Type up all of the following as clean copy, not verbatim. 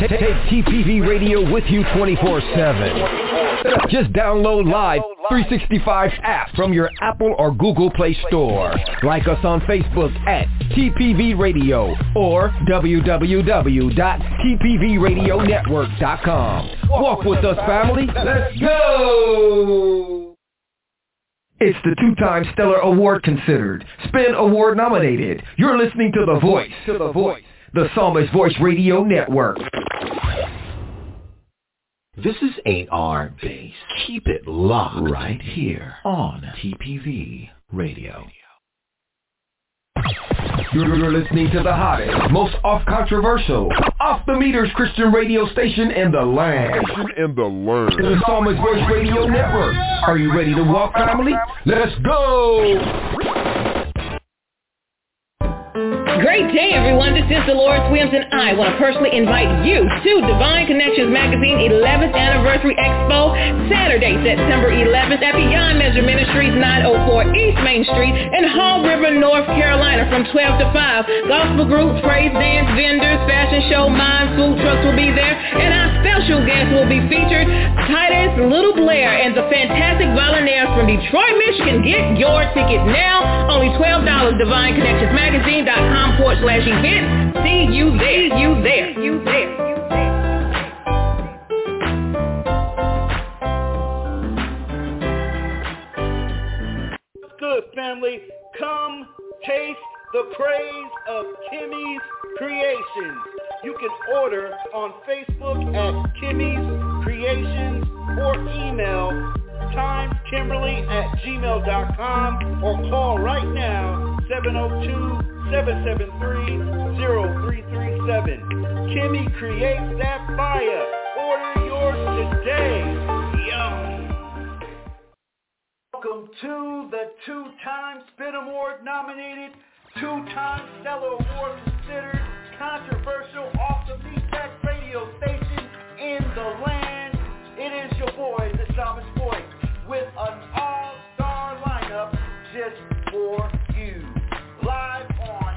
Take TPV Radio with you 24/7. Just download Live 365 app from your Apple or Google Play Store. Like us on Facebook at TPV Radio or www.tpvradionetwork.com. Walk with us, family. Let's go! It's the two-time Stellar Award considered, Spin Award nominated. You're listening to The Voice, the Psalmist Voice Radio Network. This is AR Base. Keep it locked right here on TPV Radio. You're listening to the hottest, most off-controversial, off-the-meters Christian radio station in the land. The Psalmist Voice Radio Network. Are you ready to walk, family? Let's go! Great day, everyone. This is Dolores Williams, and I want to personally invite you to Divine Connections Magazine 11th Anniversary Expo, Saturday, September 11th at Beyond Measure Ministries, 904 East Main Street in Hall River, North Carolina, from 12 to 5. Gospel groups, praise dance, vendors, fashion show, mime, food trucks will be there, and our special guests will be featured, Titus Little Blair and the Fantastic Volunteers from Detroit, Michigan. Get your ticket now, only $12, DivineConnectionsMagazine.com/events. See you there. Good, family. Come taste the praise of Kimmy's Creations. You can order on Facebook at Kimmy's Creations or email timeskimberly@gmail.com or call right now 702-773-0337. Kimmy creates that fire. Order yours today. Yum. Welcome to the two-time Spin Award nominated, two-time Stellar Award considered, controversial off-the-beat radio station in the land. It is your boy, the Psalmist Voice, with an all-star lineup just for you. Live on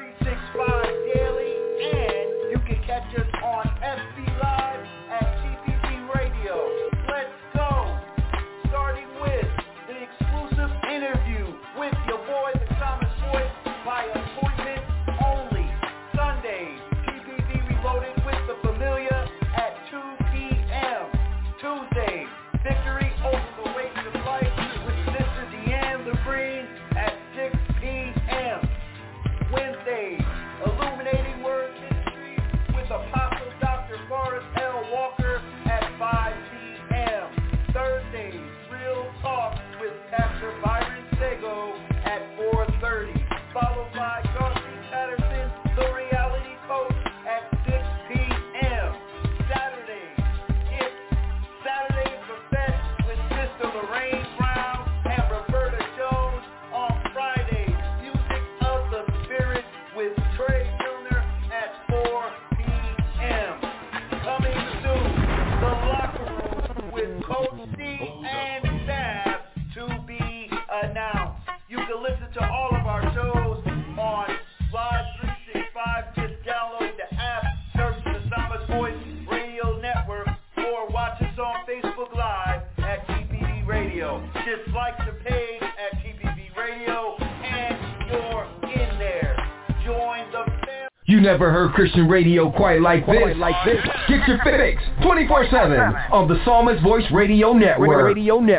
365 Daily, and you can catch us on FB Live at TPV Radio. Let's go! Starting with the exclusive interview with your boy, the Psalmist Voice, by appointment only. Sundays, TPV Reloaded with the Familiar at 2 p.m. Tuesdays, Victory Over the Weight of Life with Sister Deanne Lebrine at 6 p.m. Wednesdays, Illuminating Word Ministry with Apostle Dr. Forrest L. Walker at 5 p.m. Thursdays, Real Talk with Pastor Byron Sego at 4:30, followed by Darcy Patterson, the Reality Coach, at 6 p.m. Saturdays, it's Saturdays for Fest with Sister Lorraine Brown and Roberta Jones. On Fridays, Music of the Spirit with Trey Milner at 4 p.m. Coming soon, The Locker Room with Coach C and staff to be announced. You can listen to all of our shows on Live 365. Just download the app, search the Psalmist Voice Radio Network, or watch us on Facebook Live at TPV Radio. Just like the page at TPV Radio, and you're in there. Join the family. You never heard Christian radio quite like this. Get your fix 24/7 on the Psalmist Voice Radio Network.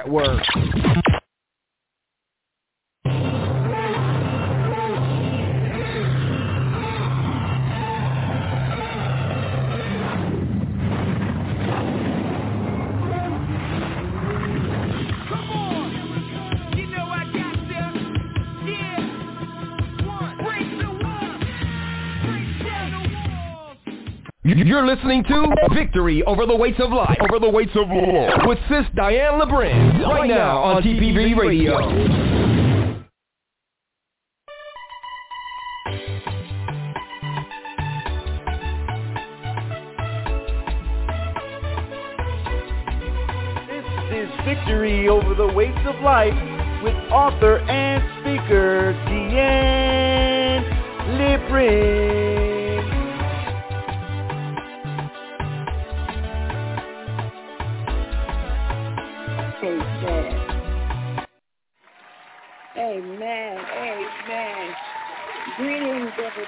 You're listening to Victory Over the Weights of Life. With Sis Diane Lebrine. Right now on TPV Radio. This is Victory Over the Weights of Life with author and speaker Deanne Lebrine.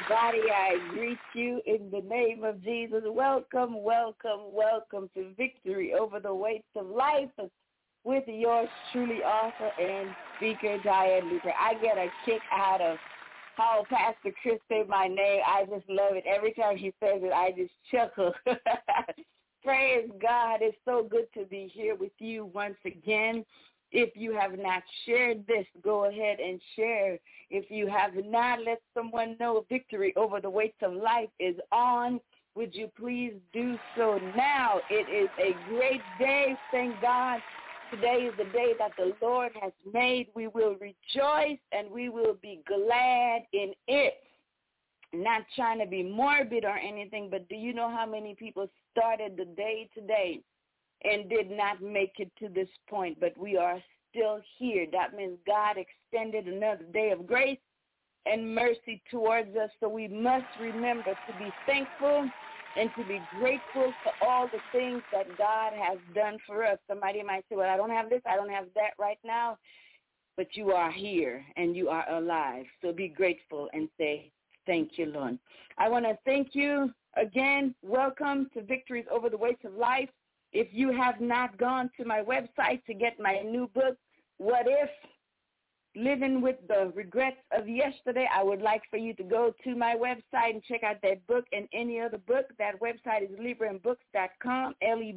everybody. I greet you in the name of Jesus. Welcome, welcome, welcome to Victory Over the Weights of Life with yours truly, author and speaker, Diane Luker. I get a kick out of how Pastor Chris said my name. I just love it. Every time she says it, I just chuckle. Praise God. It's so good to be here with you once again. If you have not shared this, go ahead and share. If you have not, let someone know Victory Over the Weights of Life is on. Would you please do so now? It is a great day. Thank God. Today is the day that the Lord has made. We will rejoice and we will be glad in it. Not trying to be morbid or anything, but do you know how many people started the day today and did not make it to this point? But we are still here. That means God extended another day of grace and mercy towards us. So we must remember to be thankful and to be grateful for all the things that God has done for us. Somebody might say, well, I don't have this, I don't have that right now, but you are here and you are alive. So be grateful and say, thank you, Lord. I want to thank you again. Welcome to Victories Over the Weights of Life. If you have not gone to my website to get my new book, What If? Living with the Regrets of Yesterday, I would like for you to go to my website and check out that book and any other book. That website is LibrinBooks.com,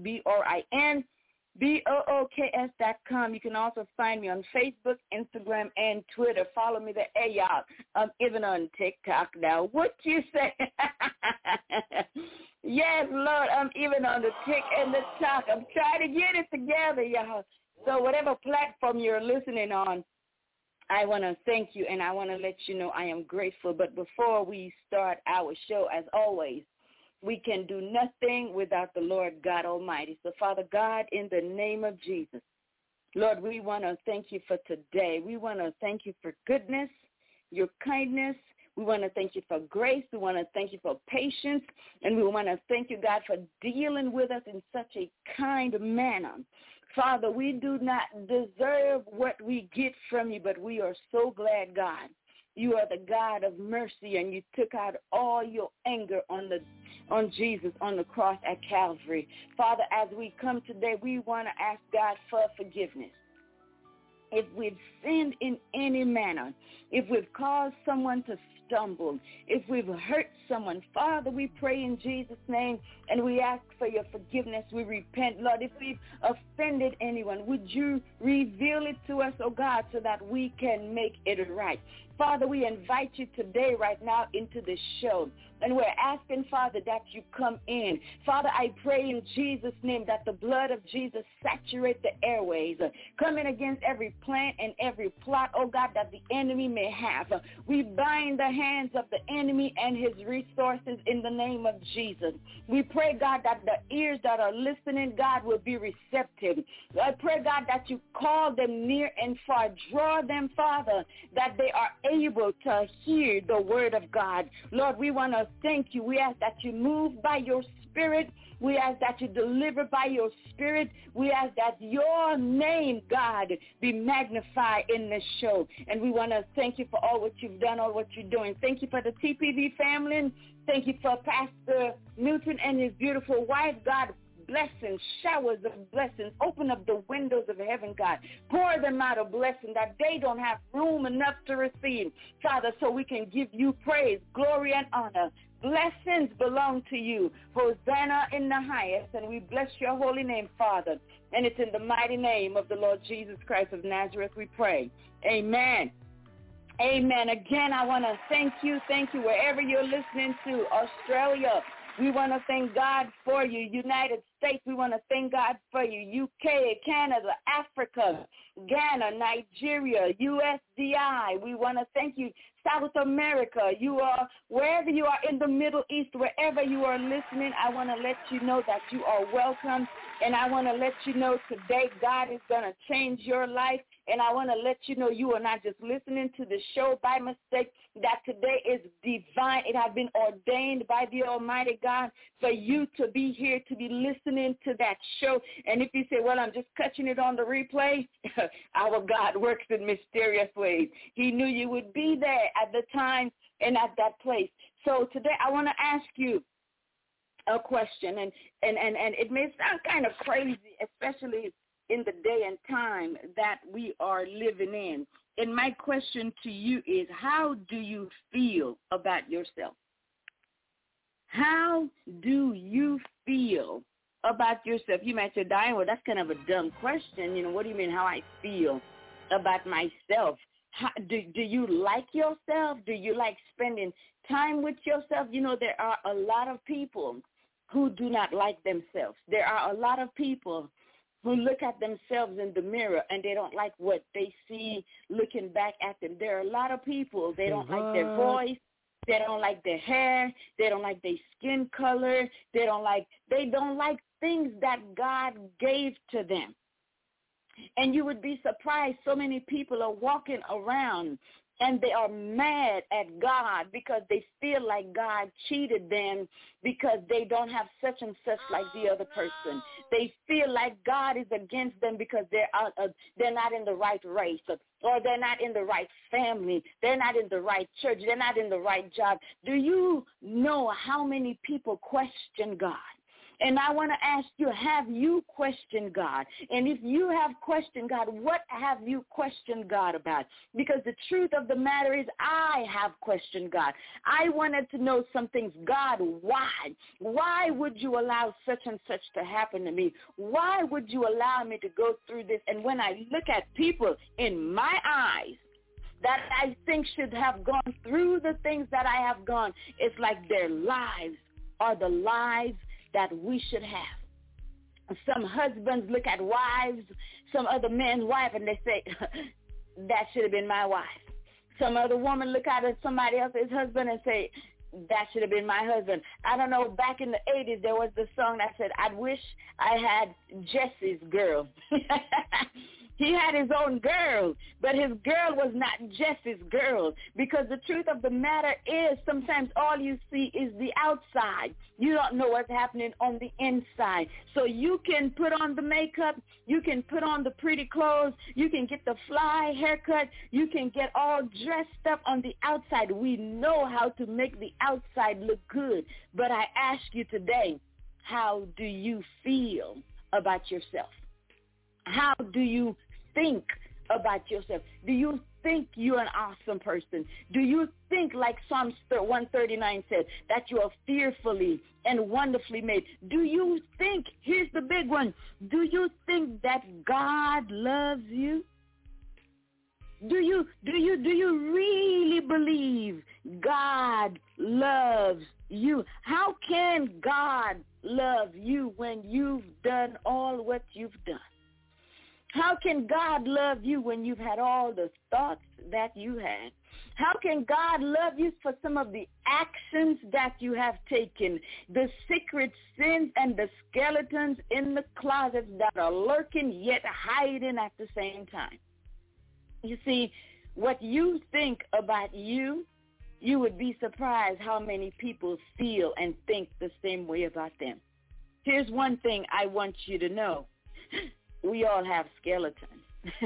LibrinBooks.com. You can also find me on Facebook, Instagram, and Twitter. Follow me there. Hey, y'all, I'm even on TikTok now. What you say? Yes, Lord, I'm even on the Tik and the Talk. I'm trying to get it together, y'all. So whatever platform you're listening on, I want to thank you, and I want to let you know I am grateful. But before we start our show, as always, we can do nothing without the Lord God Almighty. So, Father God, in the name of Jesus, Lord, we want to thank you for today. We want to thank you for goodness, your kindness. We want to thank you for grace. We want to thank you for patience. And we want to thank you, God, for dealing with us in such a kind manner. Father, we do not deserve what we get from you, but we are so glad, God. You are the God of mercy, and you took out all your anger on Jesus on the cross at Calvary. Father, as we come today, we want to ask God for forgiveness. If we've sinned in any manner, if we've caused someone to stumble, if we've hurt someone, Father, we pray in Jesus' name, and we ask for your forgiveness. We repent, Lord. If we've offended anyone, would you reveal it to us, oh God, so that we can make it right? Father, we invite you today, right now, into the show. And we're asking, Father, that you come in. Father, I pray in Jesus' name that the blood of Jesus saturate the airways, coming against every plan and every plot, oh God, that the enemy may have. We bind the hands of the enemy and his resources in the name of Jesus. We pray, God, that the ears that are listening, God, will be receptive. I pray, God, that you call them near and far. Draw them, Father, that they are able to hear the word of God. Lord, we want to thank you. We ask that you move by your Spirit. We ask that you deliver by your Spirit. We ask that your name, God, be magnified in this show. And we want to thank you for all what you've done, all what you're doing. Thank you for the TPV family. Thank you for Pastor Newton and his beautiful wife. God, blessings, showers of blessings. Open up the windows of heaven, God. Pour them out a blessing that they don't have room enough to receive, Father, so we can give you praise, glory, and honor. Blessings belong to you. Hosanna in the highest, and we bless your holy name, Father. And it's in the mighty name of the Lord Jesus Christ of Nazareth we pray. Amen. Amen. Again, I want to thank you wherever you're listening to. Australia, we want to thank God for you. United States, we want to thank God for you. UK, Canada, Africa, Ghana, Nigeria, USDI, we want to thank you. South America, you are, wherever you are in the Middle East, wherever you are listening, I want to let you know that you are welcome. And I want to let you know today God is going to change your life. And I want to let you know you are not just listening to the show by mistake, that today is divine. It has been ordained by the Almighty God for you to be here, to be listening to that show. And if you say, well, I'm just catching it on the replay, our God works in mysterious ways. He knew you would be there at the time and at that place. So today I want to ask you a question, and it may sound kind of crazy, especially in the day and time that we are living in. And my question to you is, how do you feel about yourself? How do you feel about yourself? You might say, Diane, well, that's kind of a dumb question. You know, what do you mean how I feel about myself? Do you like yourself? Do you like spending time with yourself? You know, there are a lot of people who do not like themselves. There are a lot of people who look at themselves in the mirror and they don't like what they see looking back at them. There are a lot of people, they don't like their voice. They don't like their hair. They don't like their skin color. They don't like things that God gave to them. And you would be surprised, so many people are walking around and they are mad at God because they feel like God cheated them because they don't have such and such like the other person. They feel like God is against them because they're not in the right race, or they're not in the right family. They're not in the right church. They're not in the right job. Do you know how many people question God? And I want to ask you, have you questioned God? And if you have questioned God, what have you questioned God about? Because the truth of the matter is, I have questioned God. I wanted to know some things. God, why? Why would you allow such and such to happen to me? Why would you allow me to go through this? And when I look at people in my eyes that I think should have gone through the things that I have gone, it's like their lives are the lives that we should have. Some husbands look at wives, some other men's wife, and they say, that should have been my wife. Some other woman look at somebody else's husband and say, that should have been my husband. I don't know, back in the 80s, there was the song that said, I wish I had Jesse's girl. He had his own girl, but his girl was not Jesse's girl, because the truth of the matter is sometimes all you see is the outside. You don't know what's happening on the inside. So you can put on the makeup, you can put on the pretty clothes, you can get the fly haircut, you can get all dressed up on the outside. We know how to make the outside look good. But I ask you today, how do you feel about yourself? How do you think about yourself? Do you think you're an awesome person? Do you think, like Psalms 139 said, that you are fearfully and wonderfully made? Do you think, here's the big one, do you think that God loves you? Do you really believe God loves you? How can God love you when you've done all what you've done? How can God love you when you've had all the thoughts that you had? How can God love you for some of the actions that you have taken, the secret sins and the skeletons in the closets that are lurking yet hiding at the same time? You see, what you think about you, you would be surprised how many people feel and think the same way about them. Here's one thing I want you to know. We all have skeletons.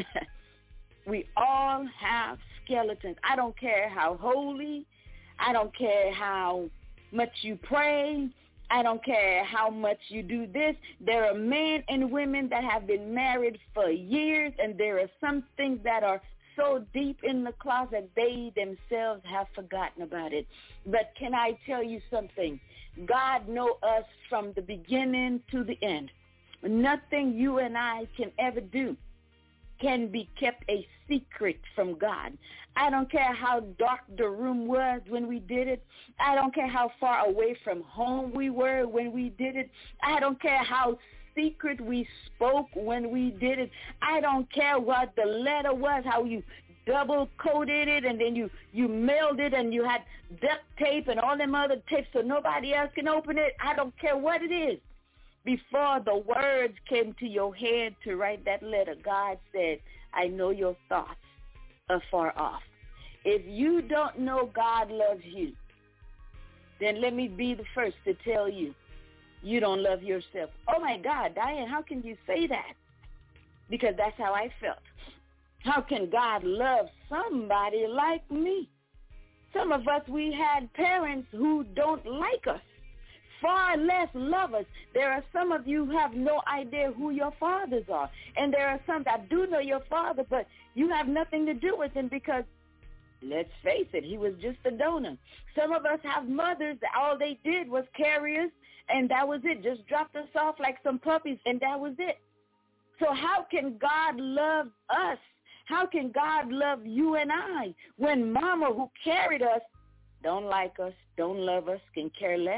We all have skeletons. I don't care how holy. I don't care how much you pray. I don't care how much you do this. There are men and women that have been married for years, and there are some things that are so deep in the closet they themselves have forgotten about it. But can I tell you something? God knows us from the beginning to the end. Nothing you and I can ever do can be kept a secret from God. I don't care how dark the room was when we did it. I don't care how far away from home we were when we did it. I don't care how secret we spoke when we did it. I don't care what the letter was, how you double-coated it, and then you mailed it, and you had duct tape and all them other tapes so nobody else can open it. I don't care what it is. Before the words came to your head to write that letter, God said, I know your thoughts are far off. If you don't know God loves you, then let me be the first to tell you, you don't love yourself. Oh, my God, Diane, how can you say that? Because that's how I felt. How can God love somebody like me? Some of us, we had parents who don't like us, far less love us. There are some of you who have no idea who your fathers are. And there are some that do know your father, but you have nothing to do with him because, let's face it, he was just a donor. Some of us have mothers that all they did was carry us, and that was it. Just dropped us off like some puppies, and that was it. So how can God love us? How can God love you and I when mama who carried us don't like us, don't love us, can care less?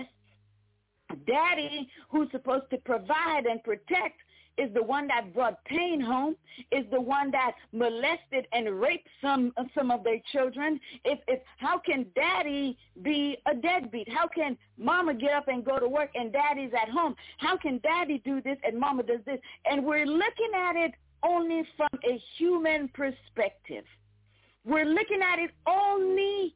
Daddy, who's supposed to provide and protect, is the one that brought pain home, is the one that molested and raped some of their children. How can daddy be a deadbeat? How can mama get up and go to work and daddy's at home? How can daddy do this and mama does this? And we're looking at it only from a human perspective. We're looking at it only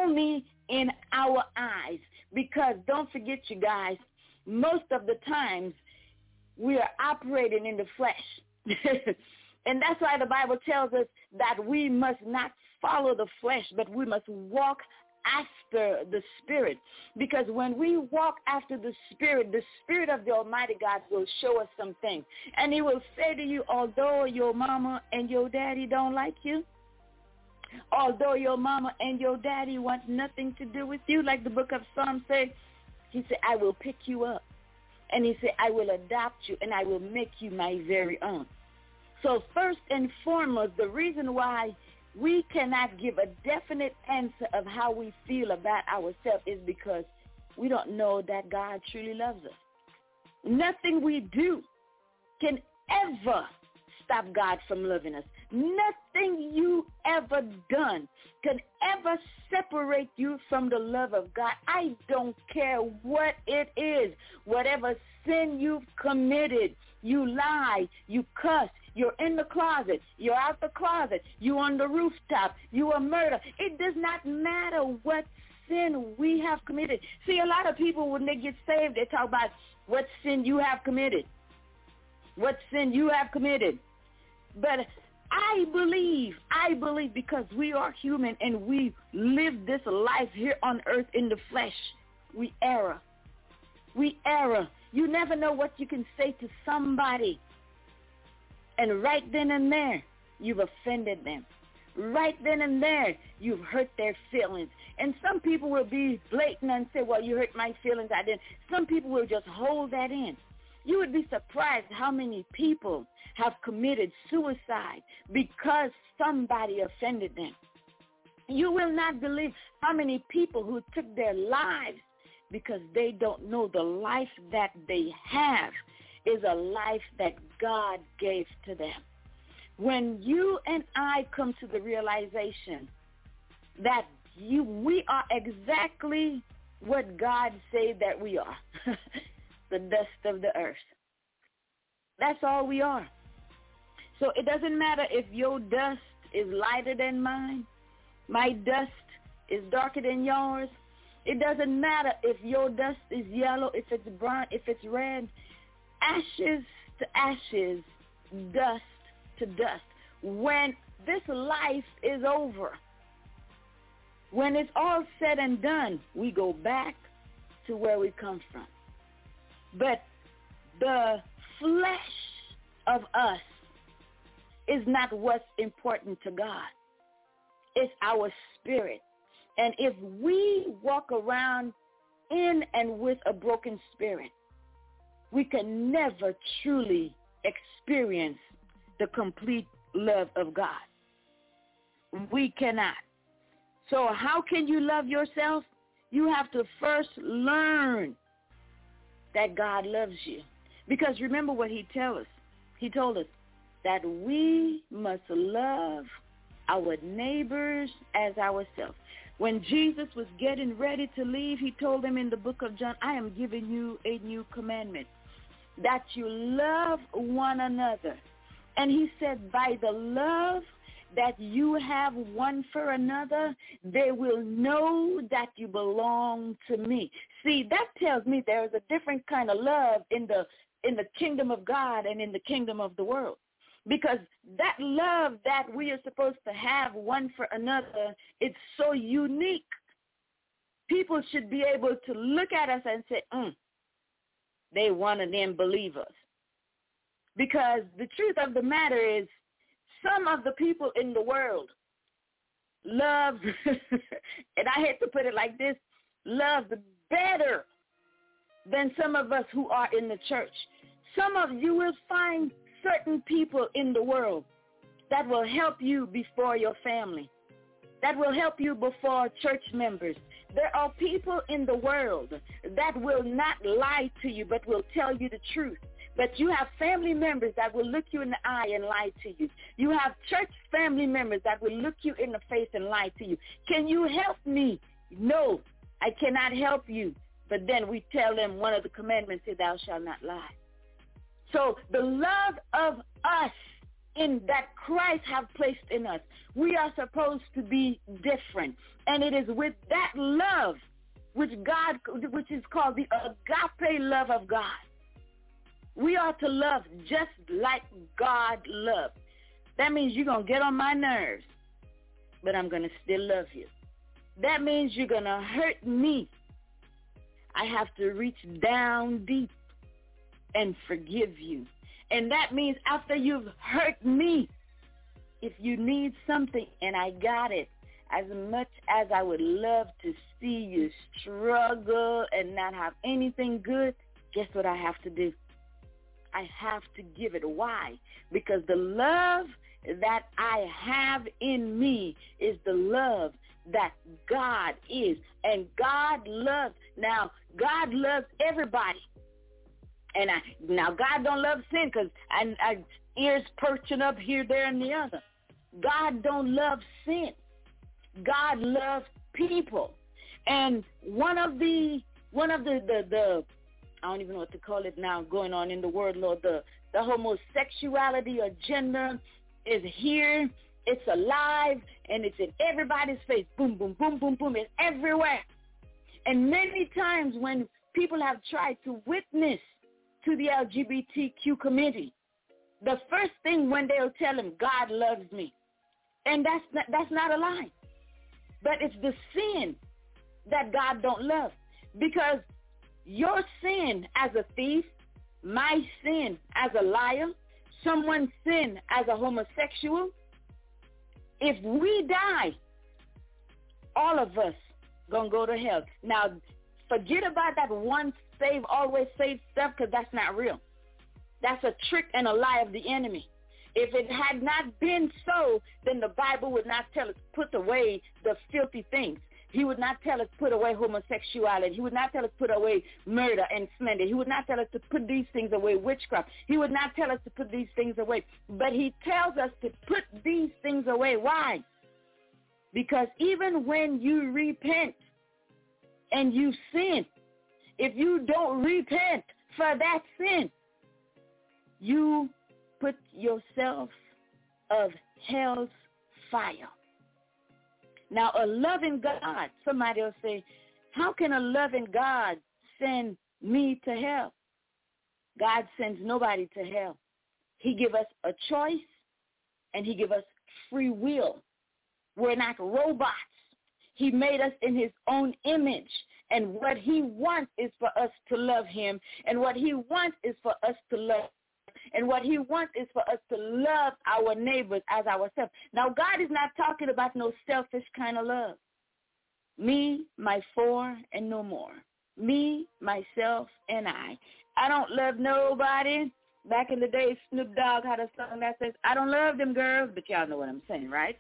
in our eyes, because don't forget, you guys, most of the times we are operating in the flesh. And that's why the Bible tells us that we must not follow the flesh, but we must walk after the Spirit. Because when we walk after the Spirit of the Almighty God will show us some things. And he will say to you, although your mama and your daddy don't like you, although your mama and your daddy want nothing to do with you, like the book of Psalms says, he said, I will pick you up. And he said, I will adopt you and I will make you my very own. So first and foremost, the reason why we cannot give a definite answer of how we feel about ourselves is because we don't know that God truly loves us. Nothing we do can ever stop God from loving us. Nothing you ever done can ever separate you from the love of God. I don't care what it is. Whatever sin you've committed, you lie, you cuss, you're in the closet, you're out the closet, you on the rooftop, you a murder. It does not matter what sin we have committed. See, a lot of people, when they get saved, they talk about what sin you have committed. What sin you have committed. But I believe because we are human and we live this life here on earth in the flesh, we err. We err. You never know what you can say to somebody. And right then and there, you've offended them. Right then and there, you've hurt their feelings. And some people will be blatant and say, well, you hurt my feelings, I didn't. Some people will just hold that in. You would be surprised how many people have committed suicide because somebody offended them. You will not believe how many people who took their lives because they don't know the life that they have is a life that God gave to them. When you and I come to the realization that we are exactly what God said that we are, the dust of the earth. That's all we are. So it doesn't matter if your dust is lighter than mine, my dust is darker than yours. It doesn't matter if your dust is yellow, if it's brown, if it's red. Ashes to ashes, dust to dust. When this life is over, when it's all said and done, we go back to where we come from. But the flesh of us is not what's important to God. It's our spirit. And if we walk around in and with a broken spirit, we can never truly experience the complete love of God. We cannot. So how can you love yourself? You have to first learn that God loves you. Because remember what he told us. He told us that we must love our neighbors as ourselves. When Jesus was getting ready to leave, he told them in the book of John, I am giving you a new commandment, that you love one another. And he said, by the love that you have one for another, they will know that you belong to me. See, that tells me there is a different kind of love in the kingdom of God and in the kingdom of the world. Because that love that we are supposed to have one for another, it's so unique people should be able to look at us and say, they one of them believers. Because the truth of the matter is, some of the people in the world love, and I hate to put it like this, love better than some of us who are in the church. Some of you will find certain people in the world that will help you before your family, that will help you before church members. There are people in the world that will not lie to you but will tell you the truth. But you have family members that will look you in the eye and lie to you. You have church family members that will look you in the face and lie to you. Can you help me? No, I cannot help you. But then we tell them one of the commandments is thou shalt not lie. So the love of us in that Christ have placed in us, we are supposed to be different. And it is with that love which is called the agape love of God. We are to love just like God loved. That means you're going to get on my nerves, but I'm going to still love you. That means you're going to hurt me. I have to reach down deep and forgive you. And that means after you've hurt me, if you need something and I got it, as much as I would love to see you struggle and not have anything good, guess what I have to do? I have to give it. Why? Because the love that I have in me is the love that God is. And God loves, now God loves everybody. And now God don't love sin because I ears perching up here, there, and the other. God don't love sin. God loves people. And one of the I don't even know what to call it now going on in the world, Lord, the homosexuality agenda is here. It's alive, and it's in everybody's face. Boom, boom, boom, boom, boom. It's everywhere. And many times when people have tried to witness to the LGBTQ community, the first thing when they'll tell them, God loves me. And that's not a lie. But it's the sin that God don't love. Because your sin as a thief, my sin as a liar, someone's sin as a homosexual, if we die, all of us gonna go to hell. Now, forget about that once saved, always saved stuff, because that's not real. That's a trick and a lie of the enemy. If it had not been so, then the Bible would not tell us put away the filthy things. He would not tell us put away homosexuality. He would not tell us put away murder and slander. He would not tell us to put these things away, witchcraft. He would not tell us to put these things away. But he tells us to put these things away. Why? Because even when you repent and you sin, if you don't repent for that sin, you put yourself of hell's fire. Now, a loving God, somebody will say, how can a loving God send me to hell? God sends nobody to hell. He gives us a choice, and he gives us free will. We're not robots. He made us in his own image, and what he wants is for us to love him, and what he wants is for us to love. And what he wants is for us to love our neighbors as ourselves. Now, God is not talking about no selfish kind of love. Me, my four, and no more. Me, myself, and I. I don't love nobody. Back in the day, Snoop Dogg had a song that says, I don't love them girls, but y'all know what I'm saying, right?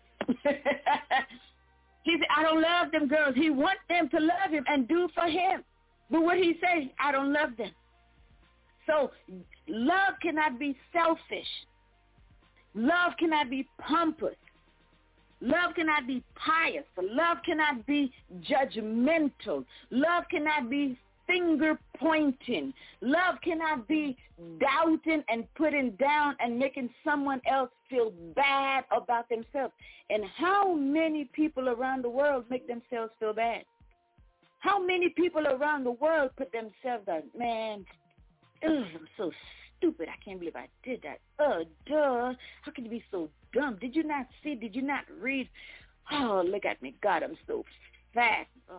He said, I don't love them girls. He wants them to love him and do for him. But what he say, I don't love them. So love cannot be selfish. Love cannot be pompous. Love cannot be pious. Love cannot be judgmental. Love cannot be finger-pointing. Love cannot be doubting and putting down and making someone else feel bad about themselves. And how many people around the world make themselves feel bad? How many people around the world put themselves down? Man, I'm so stupid. I can't believe I did that. Duh. How can you be so dumb? Did you not see? Did you not read? Oh, look at me. God, I'm so fat. Oh,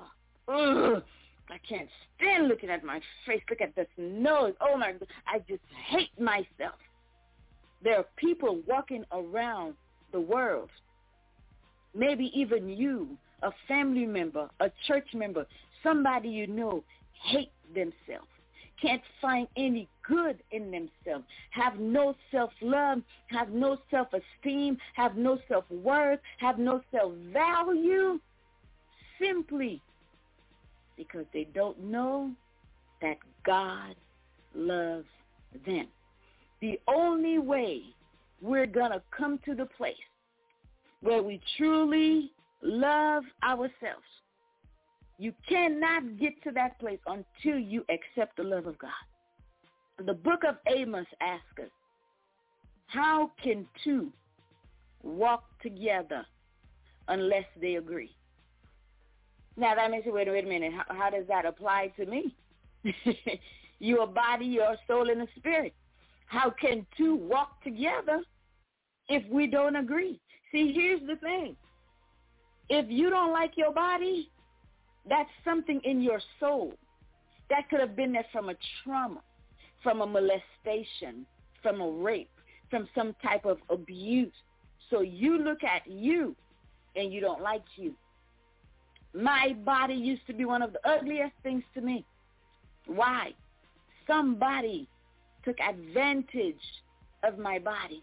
ugh, I can't stand looking at my face. Look at this nose. Oh, my God. I just hate myself. There are people walking around the world, maybe even you, a family member, a church member, somebody you know, hate themselves, can't find any good in themselves, have no self-love, have no self-esteem, have no self-worth, have no self-value, simply because they don't know that God loves them. The only way we're going to come to the place where we truly love ourselves, you cannot get to that place until you accept the love of God. The book of Amos asks us, how can two walk together unless they agree? Now that makes you wait a minute. How does that apply to me? Your body, your soul, and a spirit. How can two walk together if we don't agree? See, here's the thing. If you don't like your body, that's something in your soul. That could have been there from a trauma, from a molestation, from a rape, from some type of abuse. So you look at you and you don't like you. My body used to be one of the ugliest things to me. Why? Somebody took advantage of my body.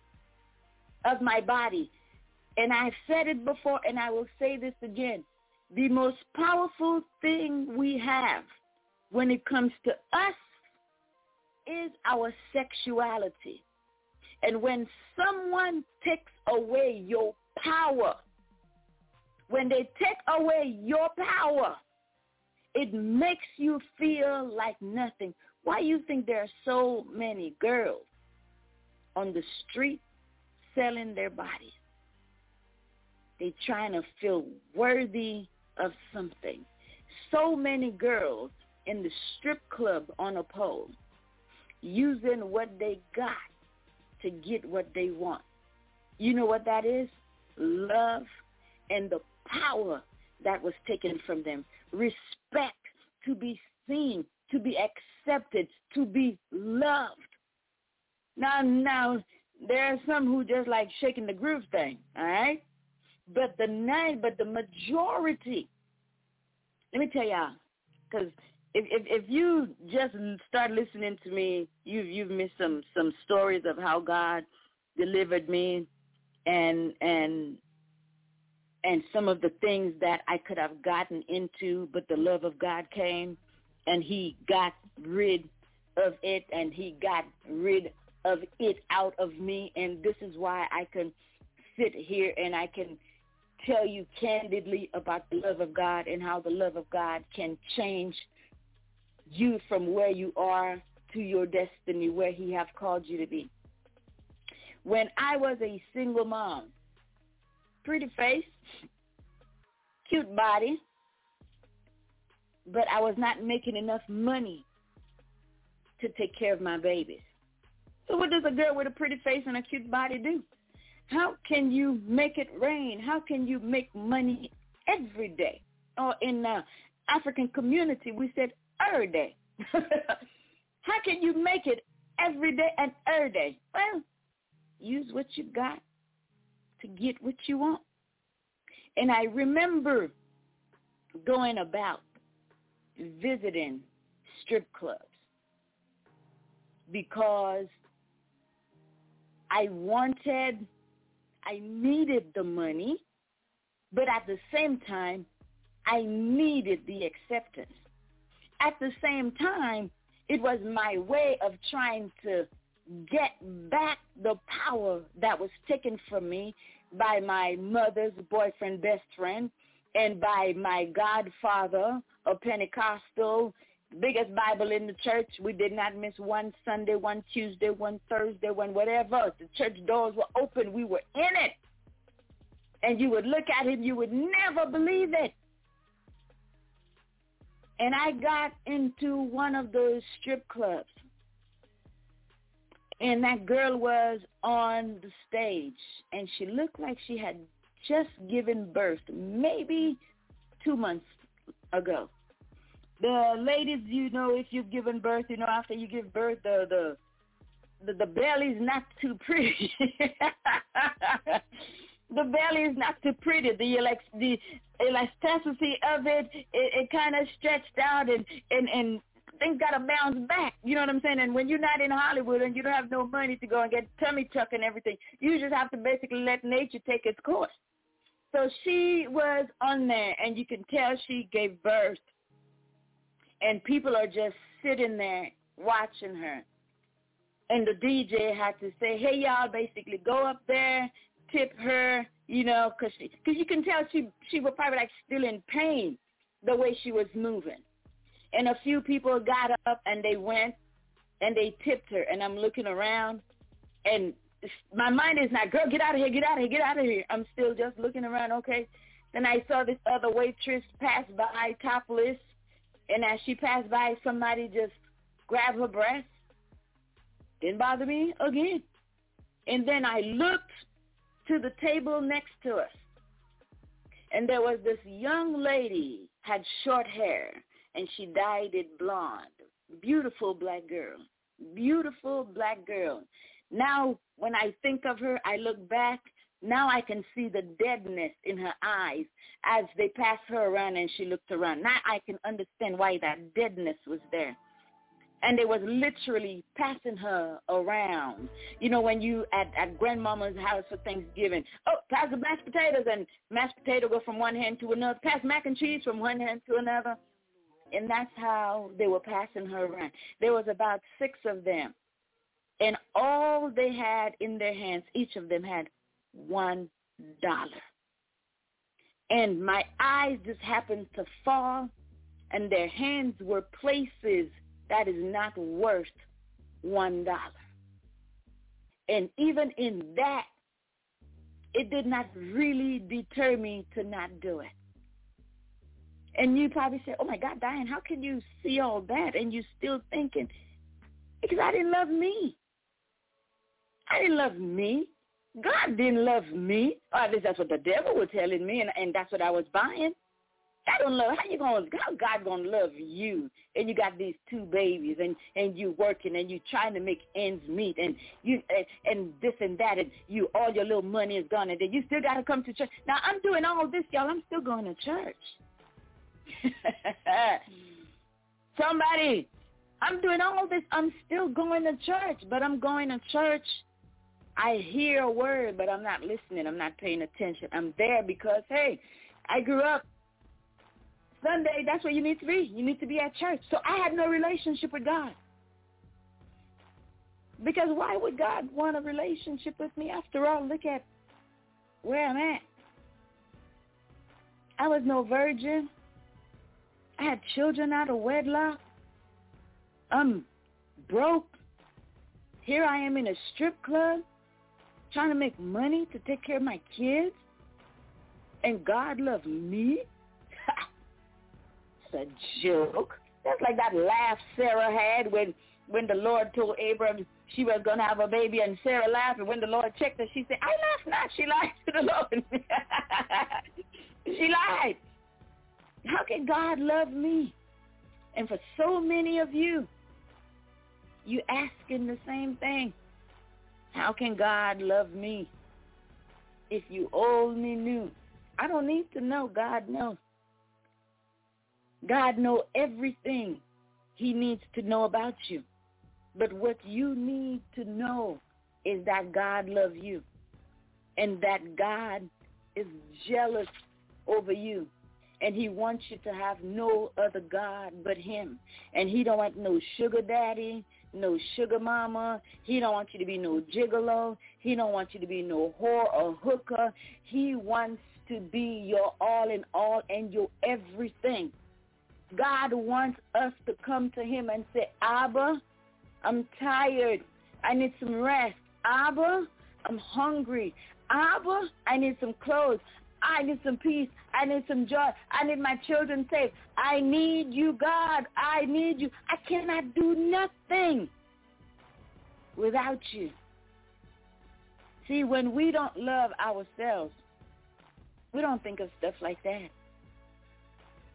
And I've said it before, and I will say this again. The most powerful thing we have when it comes to us is our sexuality. And when someone takes away your power, when they take away your power, it makes you feel like nothing. Why do you think there are so many girls on the street selling their bodies? They're trying to feel worthy of something. So many girls in the strip club on a pole using what they got to get what they want. You know what that is? Love and the power that was taken from them. Respect, to be seen, to be accepted, to be loved. Now, there are some who just like shaking the groove thing, all right? But the majority, let me tell y'all, because if you just start listening to me, you've missed some stories of how God delivered me and some of the things that I could have gotten into, but the love of God came and he got rid of it, and he got rid of it out of me. And this is why I can sit here and I can tell you candidly about the love of God and how the love of God can change you from where you are to your destiny, where he have called you to be. When I was a single mom, pretty face, cute body, but I was not making enough money to take care of my babies. So what does a girl with a pretty face and a cute body do? How can you make it rain? How can you make money every day? Or in the African community, we said every day. How can you make it every day and every day? Well, use what you got to get what you want. And I remember going about visiting strip clubs because I needed the money, but at the same time, I needed the acceptance. At the same time, it was my way of trying to get back the power that was taken from me by my mother's boyfriend, best friend, and by my godfather, a Pentecostal, biggest Bible in the church. We did not miss one Sunday, one Tuesday, one Thursday, one whatever. The church doors were open. We were in it. And you would look at him, you would never believe it. And I got into one of those strip clubs. And that girl was on the stage, and she looked like she had just given birth, maybe 2 months ago. The ladies, if you've given birth, after you give birth, the belly's not too pretty. The belly is not too pretty. The elasticity of it kind of stretched out and things got to bounce back. You know what I'm saying? And when you're not in Hollywood and you don't have no money to go and get tummy tuck and everything, you just have to basically let nature take its course. So she was on there, and you can tell she gave birth. And people are just sitting there watching her. And the DJ had to say, hey, y'all, basically go up there, tip her, because you can tell she was probably like still in pain the way she was moving. And a few people got up and they went and they tipped her. And I'm looking around, and my mind is not, girl, get out of here, get out of here, get out of here. I'm still just looking around, okay. Then I saw this other waitress pass by topless. And as she passed by, somebody just grabbed her breast. Didn't bother me again. And then I looked to the table next to us. And there was this young lady, had short hair, and she dyed it blonde. Beautiful black girl. Beautiful black girl. Now, when I think of her, I look back. Now I can see the deadness in her eyes as they passed her around and she looked around. Now I can understand why that deadness was there. And they was literally passing her around. When you at grandmama's house for Thanksgiving, pass the mashed potatoes, and mashed potato go from one hand to another. Pass mac and cheese from one hand to another. And that's how they were passing her around. There was about 6 of them. And all they had in their hands, each of them had $1. And my eyes just happened to fall, and their hands were places that is not worth $1. And even in that, it did not really deter me to not do it. And you probably say, oh my God, Diane, how can you see all that and you still thinking? Because I didn't love me. I didn't love me. God didn't love me. Or at least that's what the devil was telling me, and that's what I was buying. God don't love. How God gonna love you? And you got these 2 babies, and you working, and you trying to make ends meet, and you and this and that, and all your little money is gone, and then you still got to come to church. Now I'm doing all this, y'all. I'm still going to church. Somebody, I'm doing all this. I'm still going to church, but I'm going to church. I hear a word, but I'm not listening. I'm not paying attention. I'm there because, hey, I grew up Sunday. That's where you need to be. You need to be at church. So I had no relationship with God. Because why would God want a relationship with me? After all, look at where I'm at. I was no virgin. I had children out of wedlock. I'm broke. Here I am in a strip club trying to make money to take care of my kids. And God loved me? It's a joke. That's like that laugh Sarah had when the Lord told Abraham she was going to have a baby, and Sarah laughed, and when the Lord checked her, she said, I laughed not. She lied to the Lord. She lied. How can God love me? And for so many of you, you asking the same thing. How can God love me? If you only knew. I don't need to know. God knows. God knows everything he needs to know about you. But what you need to know is that God loves you and that God is jealous over you. And he wants you to have no other God but him. And he don't want no sugar daddy, no sugar mama. He don't want you to be no gigolo. He don't want you to be no whore or hooker. He wants to be your all in all and your everything. God wants us to come to him and say, Abba, I'm tired. I need some rest. Abba, I'm hungry. Abba, I need some clothes. I need some peace. I need some joy. I need my children safe. I need you, God. I need you. I cannot do nothing without you. See, when we don't love ourselves, we don't think of stuff like that.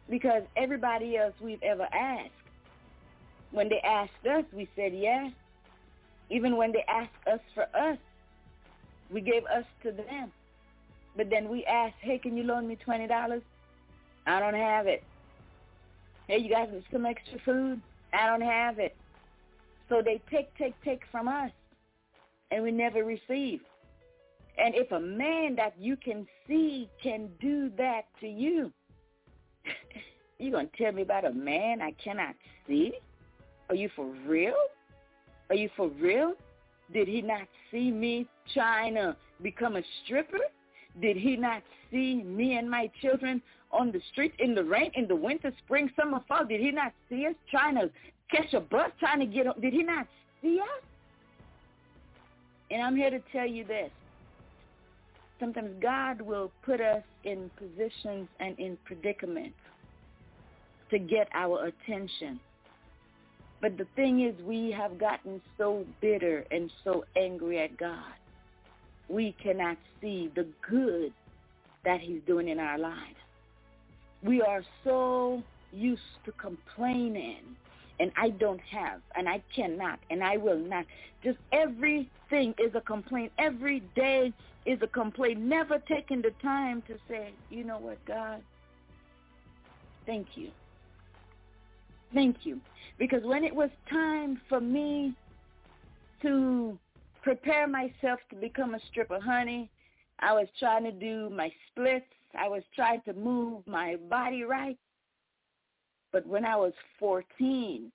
Because everybody else we've ever asked, when they asked us, we said yes. Even when they asked us for us, we gave us to them. But then we asked, hey, can you loan me $20? I don't have it. Hey, you guys need some extra food? I don't have it. So they take from us, and we never receive. And if a man that you can see can do that to you, you going to tell me about a man I cannot see? Are you for real? Are you for real? Did he not see me trying to become a stripper? Did he not see me and my children on the street in the rain, in the winter, spring, summer, fall? Did he not see us trying to catch a bus, trying to get on? Did he not see us? And I'm here to tell you this. Sometimes God will put us in positions and in predicaments to get our attention. But the thing is, we have gotten so bitter and so angry at God. We cannot see the good that he's doing in our lives. We are so used to complaining, and I don't have, and I cannot, and I will not. Just everything is a complaint. Every day is a complaint. Never taking the time to say, you know what, God, thank you. Thank you. Because when it was time for me to prepare myself to become a stripper, honey, I was trying to do my splits. I was trying to move my body right. But when I was 14,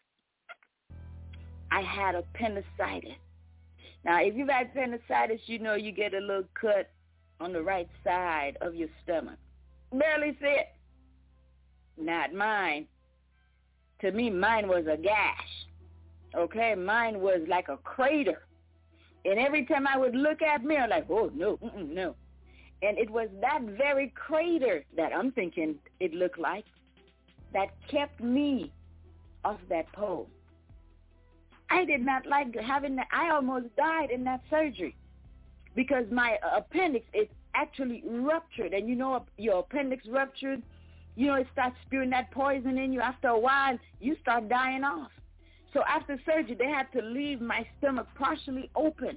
I had appendicitis. Now, if you've had appendicitis, you know you get a little cut on the right side of your stomach. Barely fit. Not mine. To me, mine was a gash. Okay? Mine was like a crater. And every time I would look at me, I'm like, oh, no, no. And it was that very crater that I'm thinking it looked like that kept me off that pole. I did not like having that. I almost died in that surgery because my appendix is actually ruptured. And you know, your appendix ruptured, you know, it starts spewing that poison in you. After a while, you start dying off. So after surgery, they had to leave my stomach partially open.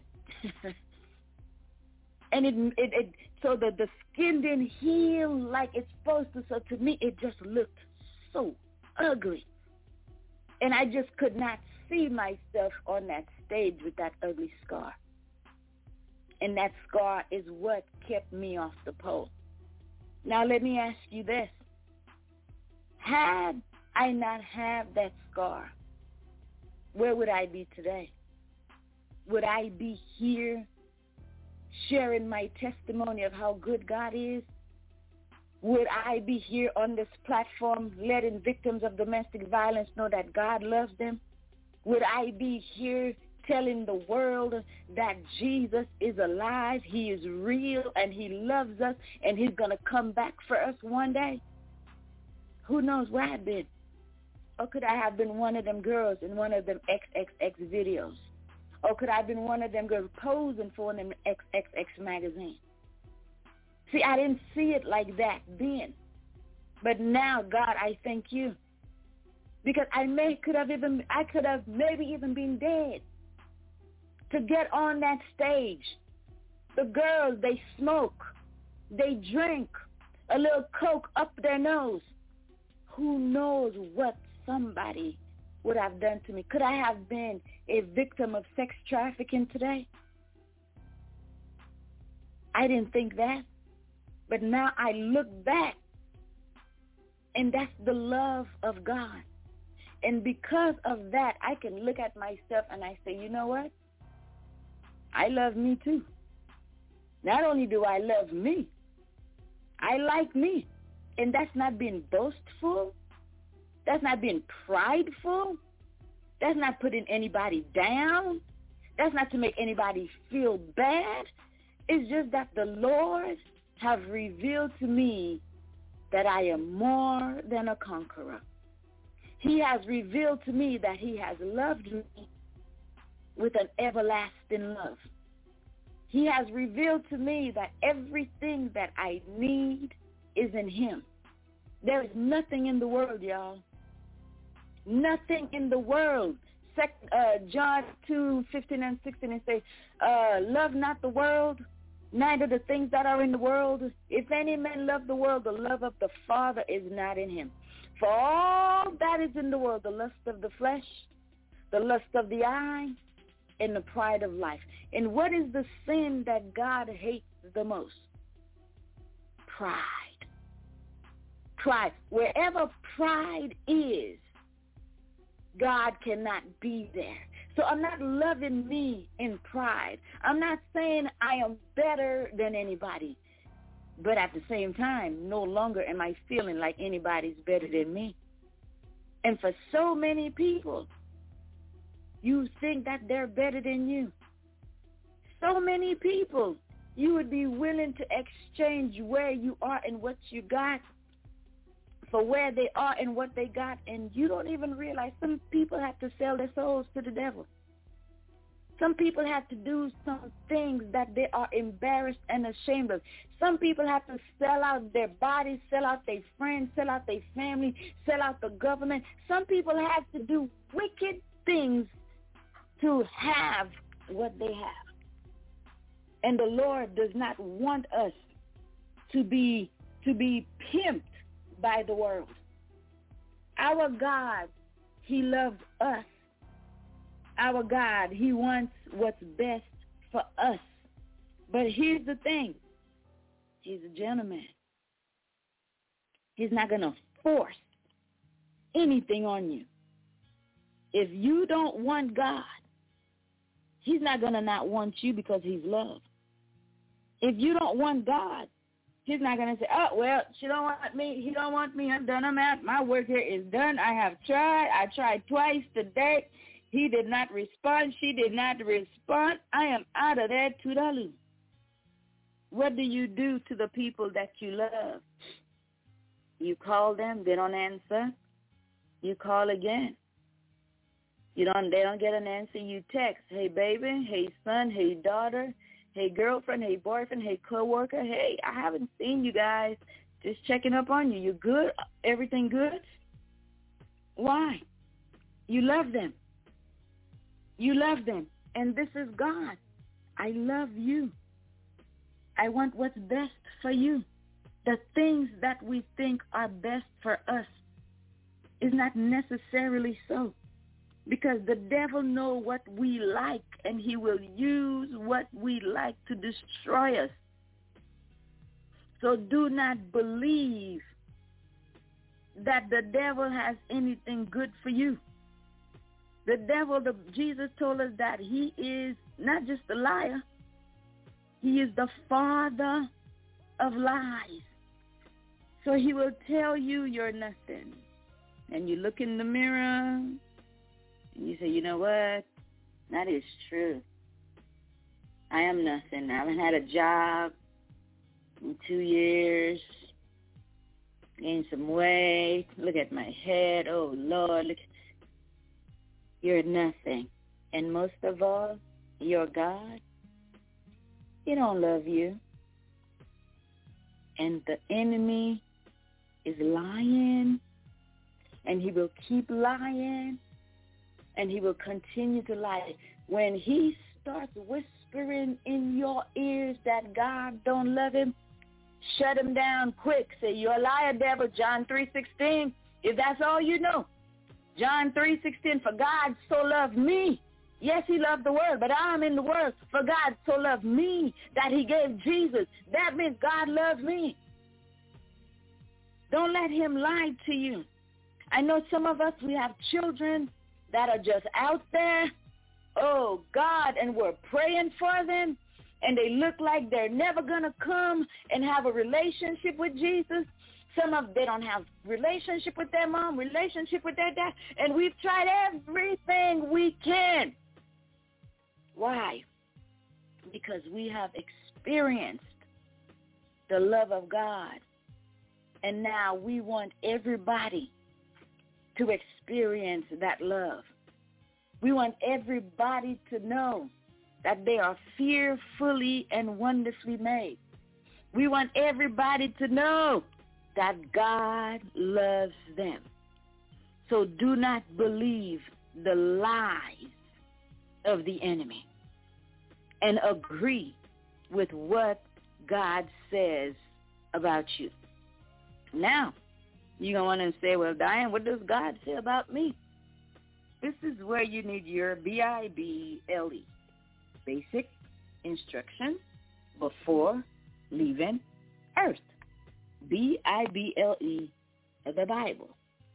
And so the skin didn't heal like it's supposed to. So to me, it just looked so ugly. And I just could not see myself on that stage with that ugly scar. And that scar is what kept me off the pole. Now let me ask you this. Had I not had that scar, where would I be today? Would I be here sharing my testimony of how good God is? Would I be here on this platform letting victims of domestic violence know that God loves them? Would I be here telling the world that Jesus is alive, he is real, and he loves us, and he's going to come back for us one day? Who knows where I've been? Or could I have been one of them girls in one of them XXX videos? Or could I have been one of them girls posing for one of them XXX magazines? See, I didn't see it like that then. But now, God, I thank you. Because I could have maybe even been dead to get on that stage. The girls, they smoke. They drink a little Coke up their nose. Who knows what somebody would have done to me? Could I have been a victim of sex trafficking today? I didn't think that. But now I look back, and that's the love of God. And because of that, I can look at myself and I say, you know what? I love me too. Not only do I love me, I like me. And that's not being boastful. That's not being prideful. That's not putting anybody down. That's not to make anybody feel bad. It's just that the Lord have revealed to me that I am more than a conqueror. He has revealed to me that he has loved me with an everlasting love. He has revealed to me that everything that I need is in him. There is nothing in the world, y'all. Nothing in the world. John 2:15 and 16, it says, love not the world, neither the things that are in the world. If any man love the world, the love of the Father is not in him. For all that is in the world, the lust of the flesh, the lust of the eye, and the pride of life. And what is the sin that God hates the most? Pride. Pride. Wherever pride is, God cannot be there. So I'm not loving me in pride. I'm not saying I am better than anybody. But at the same time, no longer am I feeling like anybody's better than me. And for so many people, you think that they're better than you. So many people, you would be willing to exchange where you are and what you got for where they are and what they got, and you don't even realize some people have to sell their souls to the devil. Some people have to do some things that they are embarrassed and ashamed of. Some people have to sell out their bodies, sell out their friends, sell out their family, sell out the government. Some people have to do wicked things to have what they have. And the Lord does not want us to be pimped by the world. Our God, he loves us. Our God, he wants what's best for us. But here's the thing. He's a gentleman. He's not going to force anything on you. If you don't want God, he's not going to not want you because he's love. If you don't want God, he's not going to say, oh, well, she don't want me. He don't want me. I'm done. I'm out. My work here is done. I have tried. I tried twice today. He did not respond. She did not respond. I am out of there. Toodaloo. What do you do to the people that you love? You call them. They don't answer. You call again. They don't get an answer. You text, hey, baby, hey, son, hey, daughter, hey, girlfriend, hey, boyfriend, hey, coworker, hey, I haven't seen you guys. Just checking up on you. You good? Everything good? Why? You love them. You love them. And this is God. I love you. I want what's best for you. The things that we think are best for us is not necessarily so. Because the devil knows what we like, and he will use what we like to destroy us. So do not believe that the devil has anything good for you. The devil, Jesus told us that he is not just a liar. He is the father of lies. So he will tell you you're nothing. And you look in the mirror and you say, you know what? That is true. I am nothing. I haven't had a job in 2 years. Gained some weight. Look at my head. Oh, Lord. Look. You're nothing. And most of all, your God, he don't love you. And the enemy is lying. And he will keep lying. And he will continue to lie. When he starts whispering in your ears that God don't love him, shut him down quick. Say, you're a liar, devil. John 3:16. If that's all you know. John 3:16. For God so loved me. Yes, he loved the world, but I'm in the world. For God so loved me that he gave Jesus. That means God loves me. Don't let him lie to you. I know some of us, we have children that are just out there, oh God, and we're praying for them, and they look like they're never going to come and have a relationship with Jesus. Some of them, they don't have relationship with their mom, relationship with their dad, and we've tried everything we can. Why? Because we have experienced the love of God, and now we want everybody to experience that love. We want everybody to know that they are fearfully and wonderfully made. We want everybody to know that God loves them. So do not believe the lies of the enemy and agree with what God says about you. Now, you're going to want to say, well, Diane, what does God say about me? This is where you need your BIBLE, basic instruction before leaving earth. BIBLE of the Bible.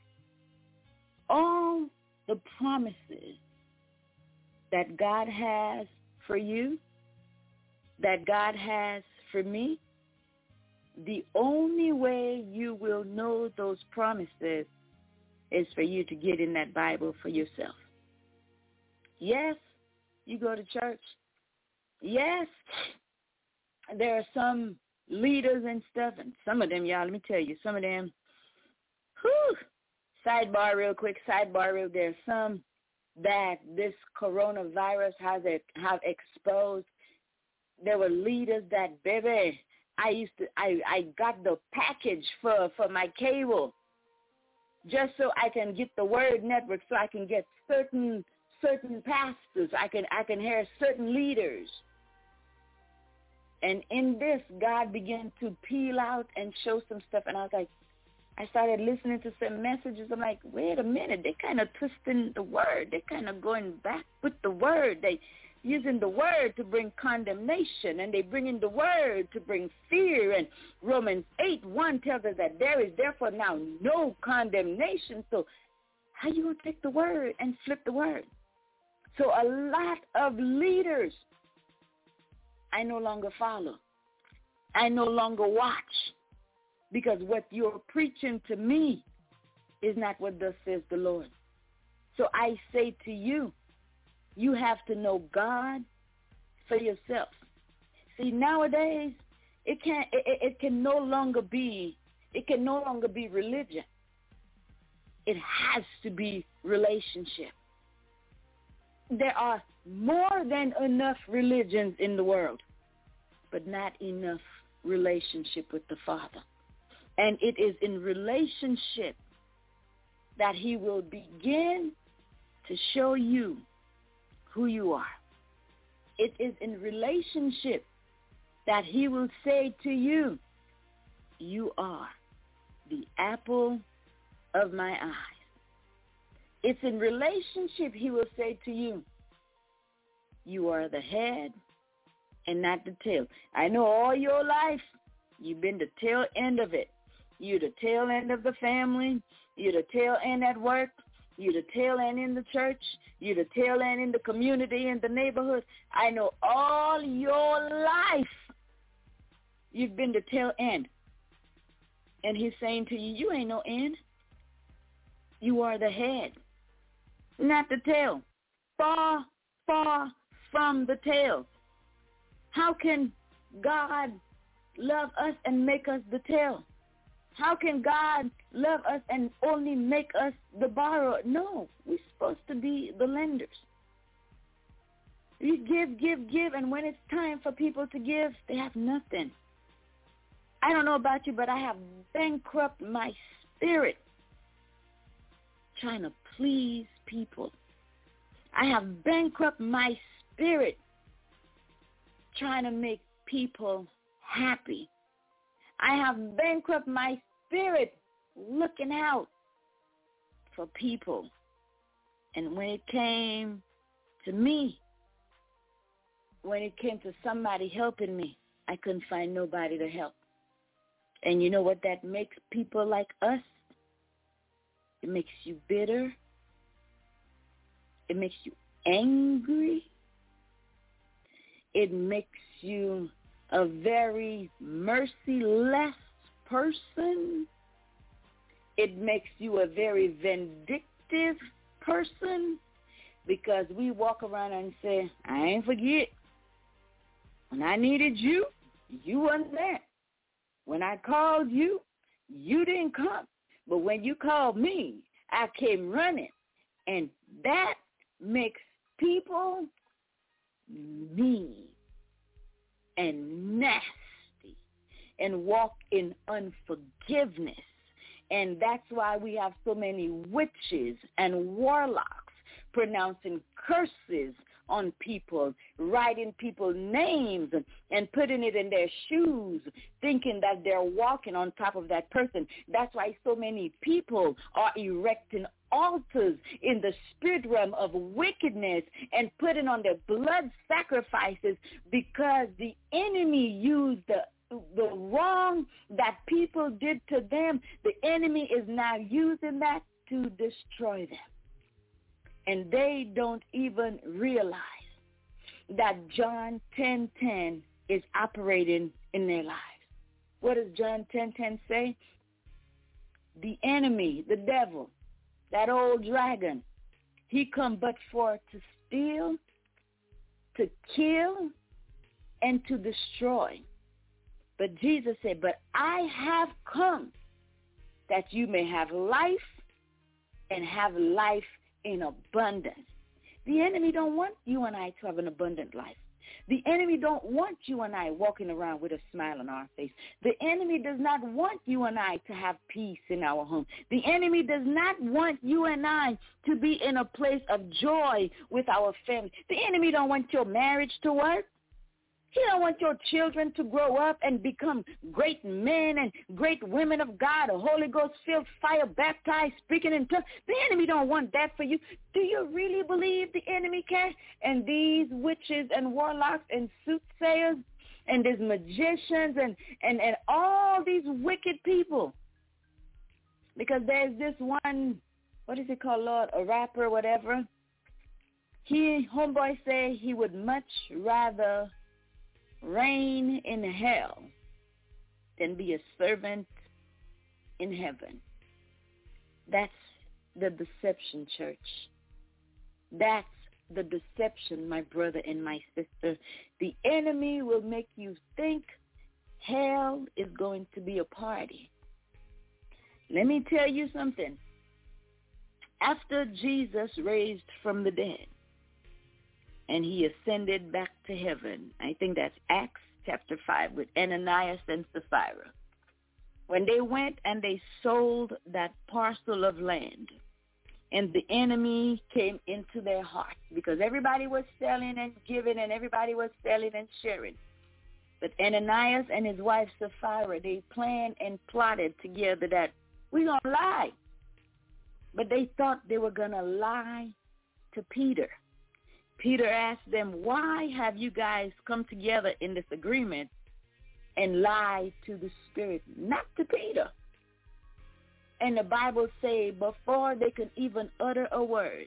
All the promises that God has for you, that God has for me, the only way you will know those promises is for you to get in that Bible for yourself. Yes, you go to church. Yes, there are some leaders and stuff, and some of them, y'all, let me tell you, some of them, sidebar real quick, there are some that this coronavirus have exposed. There were leaders that, baby, I got the package for my cable just so I can get the Word Network, so I can get certain pastors, I can hear certain leaders. And in this, God began to peel out and show some stuff. And I was like, I started listening to some messages. I'm like, wait a minute. They're kind of twisting the word. They're kind of going back with the word. They using the word to bring condemnation, and they bring in the word to bring fear. And Romans 8:1 tells us that there is therefore now no condemnation. So how you going to take the word and flip the word? So a lot of leaders I no longer follow. I no longer watch, because what you're preaching to me is not what thus says the Lord. So I say to you, you have to know God for yourself. See, nowadays it can no longer be religion. It has to be relationship. There are more than enough religions in the world, but not enough relationship with the Father. And it is in relationship that he will begin to show you who you are. It is in relationship that he will say to you, you are the apple of my eye. It's in relationship he will say to you, you are the head and not the tail. I know all your life you've been the tail end of it. You're the tail end of the family. You're the tail end at work. You're the tail end in the church. You're the tail end in the community, in the neighborhood. I know all your life you've been the tail end. And he's saying to you, you ain't no end. You are the head, not the tail. Far, far from the tail. How can God love us and make us the tail? How can God love us and only make us the borrower? No, we're supposed to be the lenders. We give, and when it's time for people to give, they have nothing. I don't know about you, but I have bankrupted my spirit trying to please people. I have bankrupted my spirit trying to make people happy. I have bankrupted my spirit looking out for people. And when it came to me, when it came to somebody helping me, I couldn't find nobody to help. And you know what that makes people like us? It makes you bitter. It makes you angry. It makes you a very merciless person. It makes you a very vindictive person, because we walk around and say, I ain't forget. When I needed you, you wasn't there. When I called you, you didn't come. But when you called me, I came running. And that makes people mean and nasty. and walk in unforgiveness. And that's why we have so many witches and warlocks pronouncing curses on people, writing people's names and putting it in their shoes, thinking that they're walking on top of that person. That's why so many people are erecting altars in the spirit realm of wickedness and putting on their blood sacrifices, because the enemy used the wrong that people did to them. The enemy is now using that to destroy them. And they don't even realize that John 10:10 is operating in their lives. What does John 10:10 say? The enemy, the devil, that old dragon, he come but for to steal, to kill, and to destroy. But Jesus said, but I have come that you may have life and have life in abundance. The enemy don't want you and I to have an abundant life. The enemy don't want you and I walking around with a smile on our face. The enemy does not want you and I to have peace in our home. The enemy does not want you and I to be in a place of joy with our family. The enemy don't want your marriage to work. He don't want your children to grow up and become great men and great women of God, a Holy Ghost filled, fire baptized, speaking in tongues. The enemy don't want that for you. Do you really believe the enemy can? And these witches and warlocks and soothsayers and these magicians and all these wicked people. Because there's this one, what is it called, Lord, a rapper, whatever. Homeboy say he would much rather reign in hell than be a servant in heaven. That's the deception, church. That's the deception, my brother and my sister. The enemy will make you think hell is going to be a party. Let me tell you something. After Jesus raised from the dead, and he ascended back to heaven. I think that's Acts chapter 5 with Ananias and Sapphira. When they went and they sold that parcel of land, and the enemy came into their heart, because everybody was selling and giving and everybody was selling and sharing. But Ananias and his wife Sapphira, they planned and plotted together that we're going to lie. But they thought they were going to lie to Peter. Peter asked them, why have you guys come together in this agreement and lie to the Spirit, not to Peter? And the Bible says before they could even utter a word,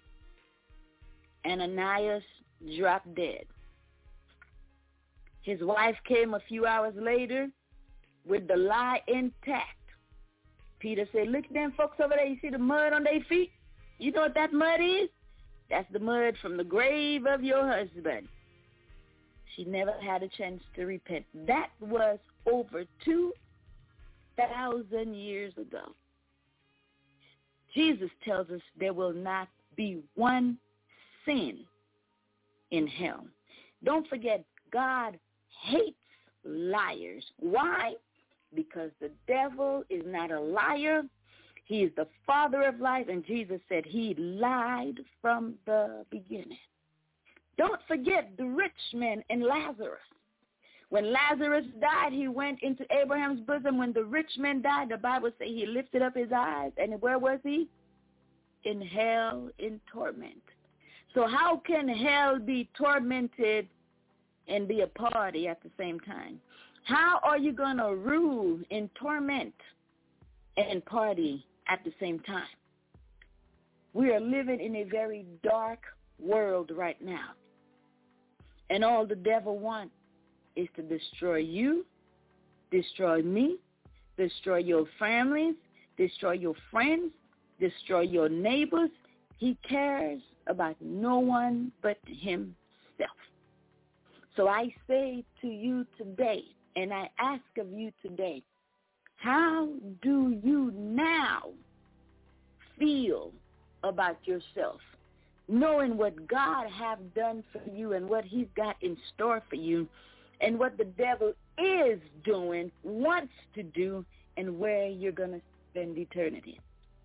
Ananias dropped dead. His wife came a few hours later with the lie intact. Peter said, look at them folks over there. You see the mud on their feet? You know what that mud is? That's the mud from the grave of your husband. She never had a chance to repent. That was over 2,000 years ago. Jesus tells us there will not be one sin in hell. Don't forget, God hates liars. Why? Because the devil is not a liar. He is the father of lies, and Jesus said he lied from the beginning. Don't forget the rich man and Lazarus. When Lazarus died, he went into Abraham's bosom. When the rich man died, the Bible says he lifted up his eyes, and where was he? In hell, in torment. So how can hell be tormented and be a party at the same time? How are you going to rule in torment and party at the same time? We are living in a very dark world right now. And all the devil wants is to destroy you, destroy me, destroy your families, destroy your friends, destroy your neighbors. He cares about no one but himself. So I say to you today, and I ask of you today, how do you now feel about yourself, knowing what God have done for you and what he's got in store for you? and what the devil is doing, wants to do, and where you're going to spend eternity.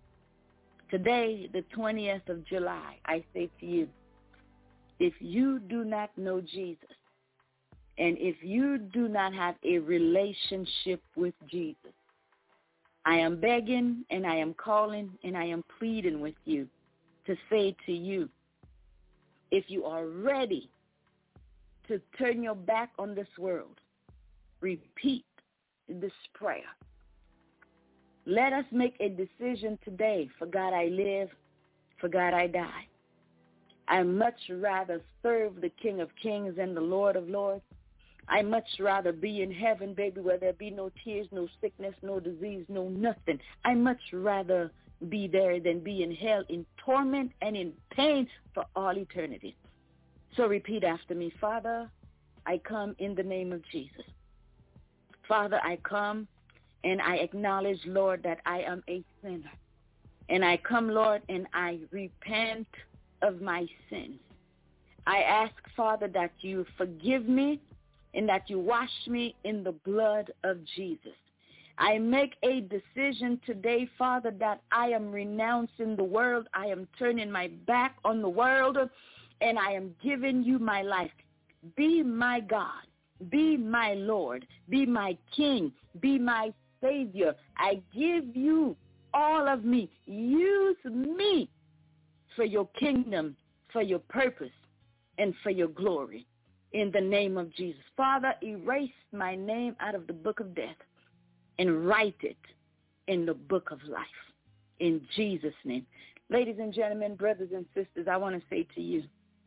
Today, the 20th of July, I say to you, if you do not know Jesus, and if you do not have a relationship with Jesus, I am begging and I am calling and I am pleading with you to say to you, if you are ready to turn your back on this world, repeat this prayer. Let us make a decision today. For God I live, for God I die. I much rather serve the King of Kings and the Lord of Lords. I much rather be in heaven, baby, where there be no tears, no sickness, no disease, no nothing. I much rather be there than be in hell, in torment and in pain for all eternity. So repeat after me. Father, I come in the name of Jesus. Father, I come and I acknowledge, Lord, that I am a sinner. And I come, Lord, and I repent of my sins. I ask, Father, that you forgive me and that you wash me in the blood of Jesus. I make a decision today, Father, that I am renouncing the world. I am turning my back on the world, and I am giving you my life. Be my God. Be my Lord. Be my King. Be my Savior. I give you all of me. Use me for your kingdom, for your purpose, and for your glory. In the name of Jesus. Father, erase my name out of the book of death and write it in the book of life. In Jesus' name. Ladies and gentlemen, brothers and sisters, I want to say to you,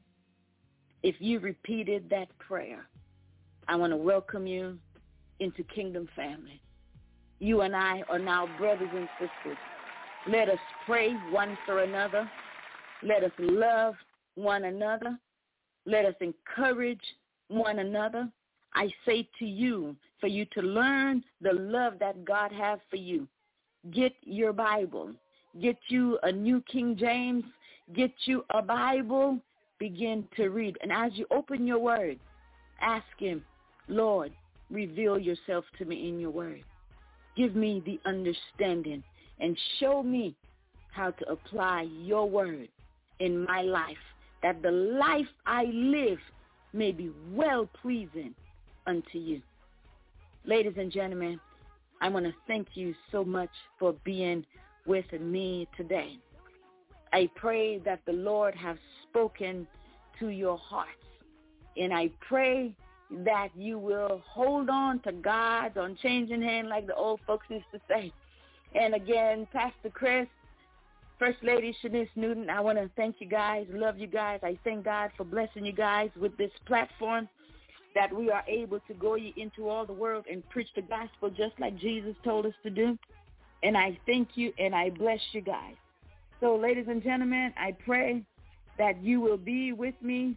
if you repeated that prayer, I want to welcome you into Kingdom Family. You and I are now brothers and sisters. Let us pray one for another. Let us love one another. Let us encourage one another. I say to you, for you to learn the love that God has for you, get your Bible. Get you a New King James. Get you a Bible. Begin to read. And as you open your word, ask him, Lord, reveal yourself to me in your word. Give me the understanding and show me how to apply your word in my life, that the life I live may be well-pleasing unto you. Ladies and gentlemen, I want to thank you so much for being with me today. I pray that the Lord has spoken to your hearts, and I pray that you will hold on to God's unchanging hand like the old folks used to say. And again, Pastor Chris, First Lady Shanice Newton, I want to thank you guys, love you guys. I thank God for blessing you guys with this platform, that we are able to go into all the world and preach the gospel just like Jesus told us to do. And I thank you and I bless you guys. So, ladies and gentlemen, I pray that you will be with me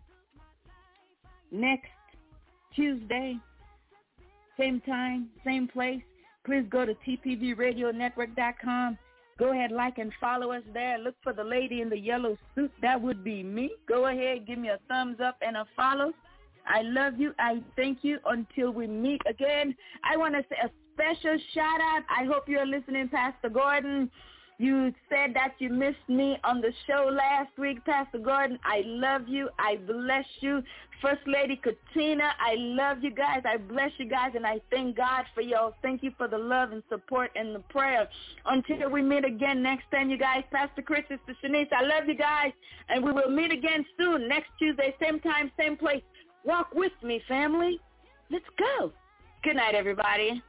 next Tuesday, same time, same place. Please go to tpvradionetwork.com. Go ahead, like and follow us there. Look for the lady in the yellow suit. That would be me. Go ahead, give me a thumbs up and a follow. I love you. I thank you. Until we meet again, I want to say a special shout out. I hope you're listening, Pastor Gordon. You said that you missed me on the show last week, Pastor Gordon. I love you. I bless you. First Lady Katina, I love you guys. I bless you guys, and I thank God for y'all. Thank you for the love and support and the prayer. Until we meet again next time, you guys, Pastor Chris, Sister Shanice, I love you guys, and we will meet again soon, next Tuesday, same time, same place. Walk with me, family. Let's go. Good night, everybody.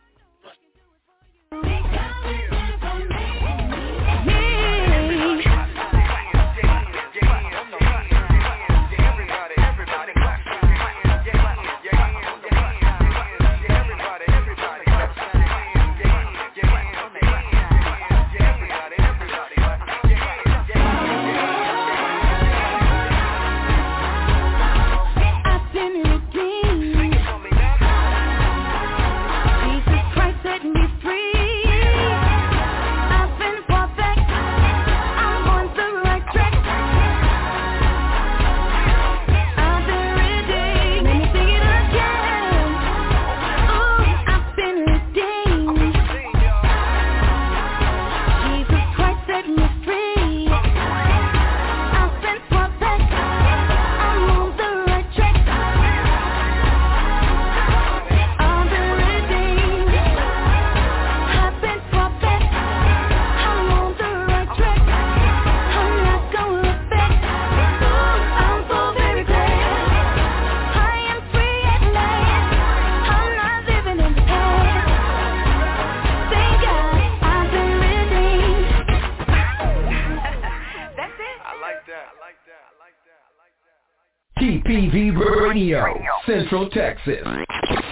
Jesus Radio, Central Texas.